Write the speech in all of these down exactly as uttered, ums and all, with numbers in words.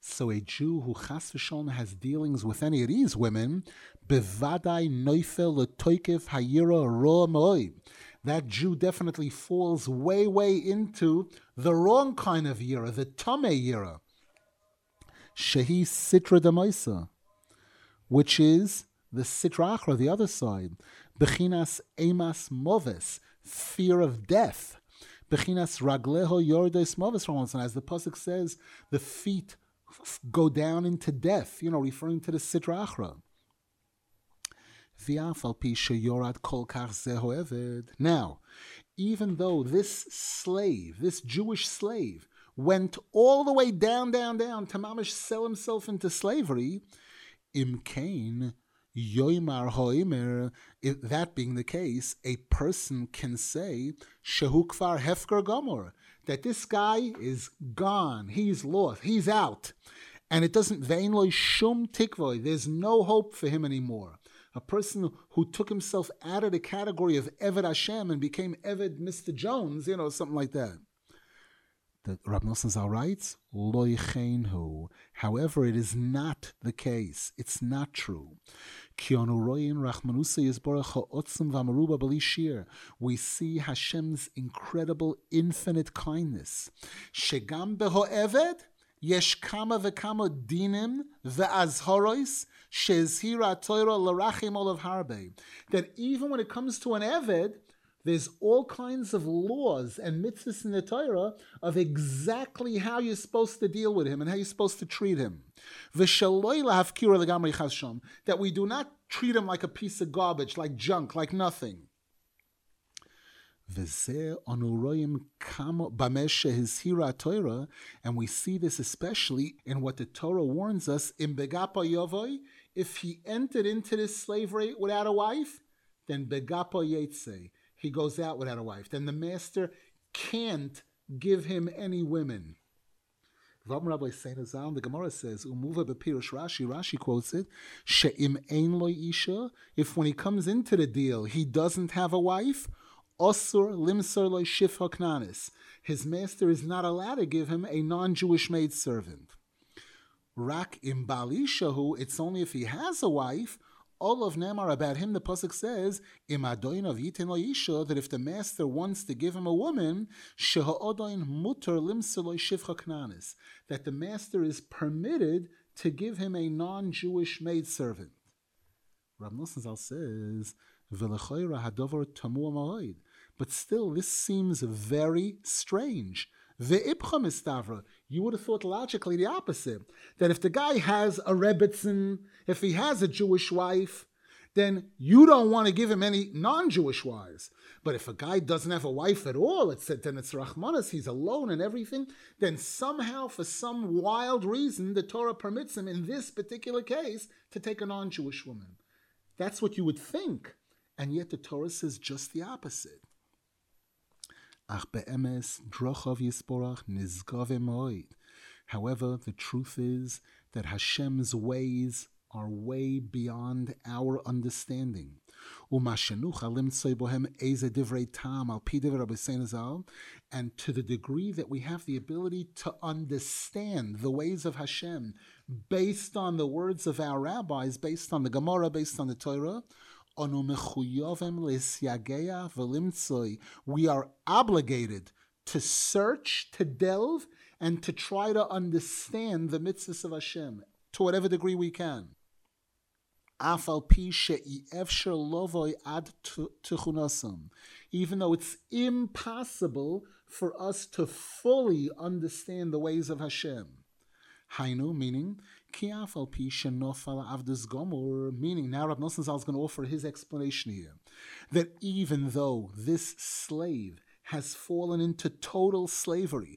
So a Jew who chas v'shalom has dealings with any of these women, bevadai noifel l'toikev hayira ro moi. That Jew definitely falls way, way into the wrong kind of yira, the tamei yira. Shehi sitra damaisa, which is the sitra achra, the other side. Bechinas emas moves, fear of death. Bechinas ragleho yordes moves, as the pasuk says, the feet go down into death, you know, referring to the sitra achra. Now, even though this slave, this Jewish slave, went all the way down, down, down to mamish sell himself into slavery, imkain yoimar hoimer, that being the case, a person can say shehu kvar hefker gomor, that this guy is gone, he's lost, he's out, and it doesn't vein loy shum tikvoy, there's no hope for him anymore. A person who took himself out of the category of Eved Hashem and became Eved Mister Jones, you know, something like that. The Rav Nosson Zal writes, Loi cheinhu. However, it is not the case. It's not true. We see Hashem's incredible, infinite kindness. Shegam beho Eved, yesh kama vekama dinim ve'azhorois shezhira Torah l'rachim olav harbe. That even when it comes to an Eved, there's all kinds of laws and mitzvahs in the Torah of exactly how you're supposed to deal with him and how you're supposed to treat him. That we do not treat him like a piece of garbage, like junk, like nothing. And we see this especially in what the Torah warns us, if he entered into this slavery without a wife, then begapa yetze, he goes out without a wife. Then the master can't give him any women. The Gemara says, Umuva bepirush Rashi, Rashi quotes it, She'im ein lo isha, if when he comes into the deal, he doesn't have a wife, Osur limsar lo shifha knanis, his master is not allowed to give him a non-Jewish maidservant. Rak im balishahu, it's only if he has a wife. All of them are about him. The pasuk says, "Im adoin of yitin lo isha," that if the master wants to give him a woman, shehaodoin muter limsaloi shivcha knanis, that the master is permitted to give him a non-Jewish maidservant. Rav Nosson Zal says, "V'lechoira hadover tamua ma'od," but still this seems very strange. Ve'ipcha mistavra, you would have thought logically the opposite, that if the guy has a Rebbitzin, if he has a Jewish wife, then you don't want to give him any non-Jewish wives. But if a guy doesn't have a wife at all, it's then it's Rachmanas, he's alone and everything, then somehow, for some wild reason, the Torah permits him, in this particular case, to take a non-Jewish woman. That's what you would think. And yet the Torah says just the opposite. However, the truth is that Hashem's ways are way beyond our understanding. And to the degree that we have the ability to understand the ways of Hashem based on the words of our rabbis, based on the Gemara, based on the Torah, we are obligated to search, to delve, and to try to understand the mitzvahs of Hashem to whatever degree we can. Even though it's impossible for us to fully understand the ways of Hashem. Hainu, meaning, meaning, now Rav Nosson Zal is going to offer his explanation here, that even though this slave has fallen into total slavery,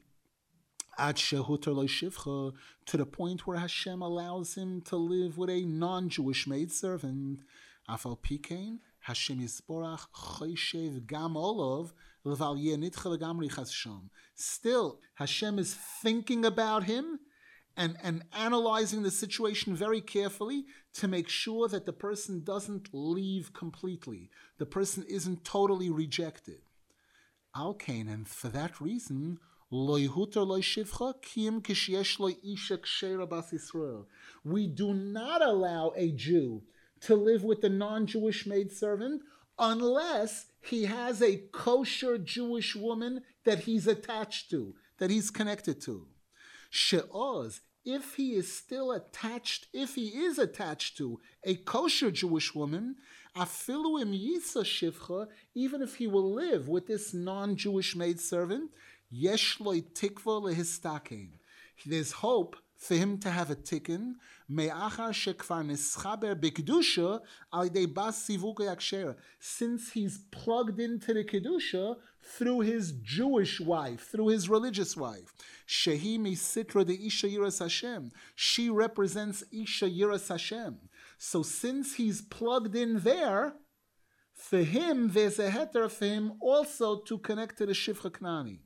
to the point where Hashem allows him to live with a non-Jewish maidservant, Hashem Yisborach Choshev Gam Olav L'val Yenitcha V'Gamri Chas. Still, Hashem is thinking about him and, and analyzing the situation very carefully to make sure that the person doesn't leave completely. The person isn't totally rejected. Al Kain, and for that reason, Lo yhuter lo shivcha kim kishesh lo isha kshera bas Yisrael. We do not allow a Jew to live with a non-Jewish maidservant unless he has a kosher Jewish woman that he's attached to, that he's connected to. She'oz, if he is still attached, if he is attached to a kosher Jewish woman, afilu im yisa shivcha, even if he will live with this non-Jewish maidservant, yesh lo tikva lehistakein. There's hope for him to have a tikkun, me'achar shekvar nischaber b'kedusha al yidei bas sivukei akshera, since he's plugged into the kedusha through his Jewish wife, through his religious wife. Shehi misitra de isha yiras Hashem. She represents isha yiras Hashem. So since he's plugged in there, for him there's a heter for him also to connect to the shivcha knani.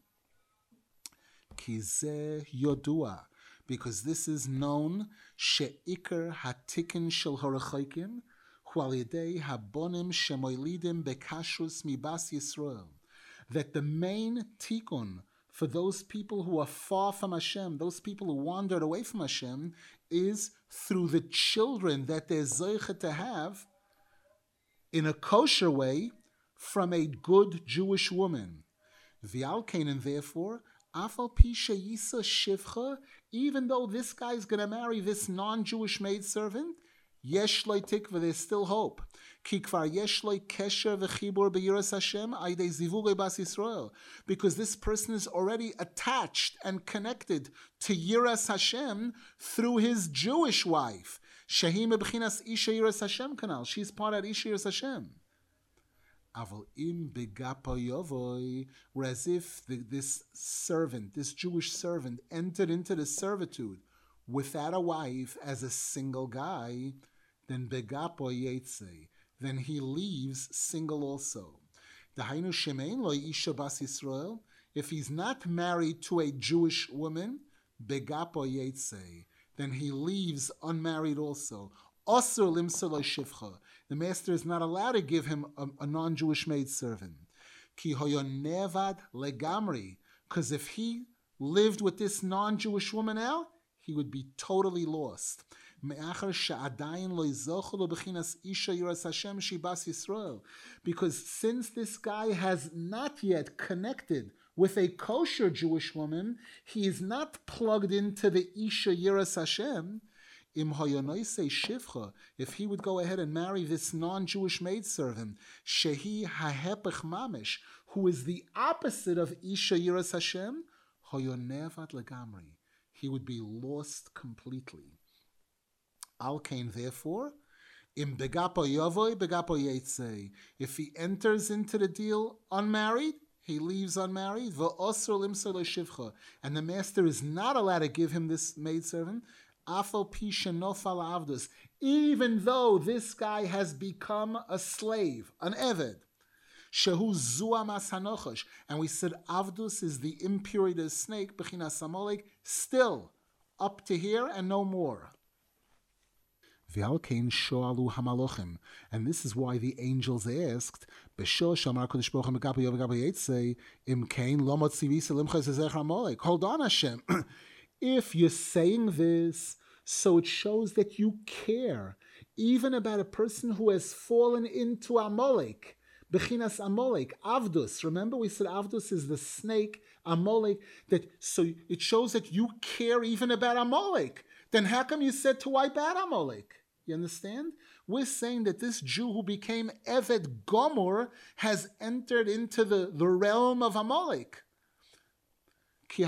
Ki zeh yodua. Because this is known, she'ikar hatikin shel harachaykim, hu al yedei habonim shemoilidim bekashrus mibas Yisrael, that the main tikkun for those people who are far from Hashem, those people who wandered away from Hashem, is through the children that they're zoicha to have in a kosher way from a good Jewish woman. V'al kain, and therefore, afal pi sheyisa shivcha, even though this guy is going to marry this non-Jewish maidservant, yesh loy tikva, there's still hope. Ki kvar yesh loy kesher v'chibur beyiras Hashem aydei zivugei bas Yisrael, because this person is already attached and connected to Yiras Hashem through his Jewish wife. Shehi mebchinas isha Yiras Hashem kanal. She's part of isha Yiras Hashem. Aval im begapa yovoy, whereas if the, this servant, this Jewish servant, entered into the servitude without a wife as a single guy, then begapo yetze, then he leaves single also. Dahainu shemein lo isha bas Yisrael, if he's not married to a Jewish woman, begapo yetze, then he leaves unmarried also. Osur limsa lo shivcha, the master is not allowed to give him a, a non-Jewish maidservant. Ki hoyon nevad legamri, because if he lived with this non-Jewish woman now, he would be totally lost. Because since this guy has not yet connected with a kosher Jewish woman, he is not plugged into the Isha Yiras Hashem. If he would go ahead and marry this non-Jewish maidservant, shehi hahepech mamish, who is the opposite of Isha Yiras Hashem, hoyonevat legamri, he would be lost completely. Al kain, therefore, im begapo yovoy begapo yetzei, if he enters into the deal unmarried, he leaves unmarried, v'osr limsa l'shivcha, and the master is not allowed to give him this maidservant, afal pi shenofal avdus, even though this guy has become a slave, an eved. Shehu zuamas hanochash, and we said avdus is the impurity of the snake, bechinas amalek, still up to here and no more. V'alkein shoalu hamalochim, and this is why the angels asked, B'shor shamar kodesh baruch hu megapo yov megapo yetzei, im kain lo motzi visa limcha zezech amalek. Hold on, Hashem. If you're saying this, so it shows that you care, even about a person who has fallen into Amalek. Bechinas Amalek, Avdus. Remember we said Avdus is the snake, Amalek. That, so it shows that you care even about Amalek. Then how come you said to wipe out Amalek? You understand? We're saying that this Jew who became Eved Gomor has entered into the, the realm of Amalek. We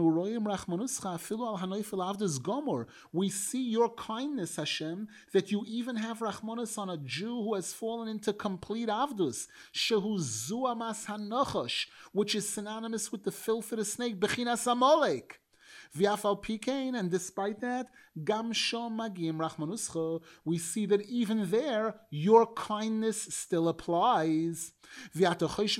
see your kindness, Hashem, that you even have Rachmanis on a Jew who has fallen into complete Avdus, Shehu Zuamas Hanochosh, which is synonymous with the filth of the snake, Bechinas Amalek. V'afal pikein, and despite that, gam shom magim rachmanuscha, we see that even there, your kindness still applies. And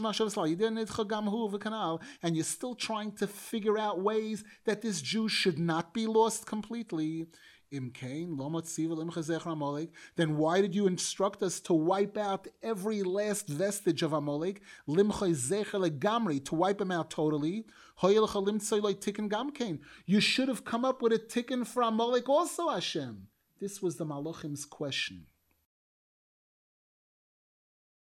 you're still trying to figure out ways that this Jew should not be lost completely. Imkain, Lomot Siva Limcha Zecher Amalek. Then why did you instruct us to wipe out every last vestige of Amalek? Limcha Zecher Legamri, to wipe him out totally. Hoyelcha Limtzoy Loi Tikkun Gamkain. You should have come up with a tikkun for Amalek also, Hashem. This was the Malachim's question.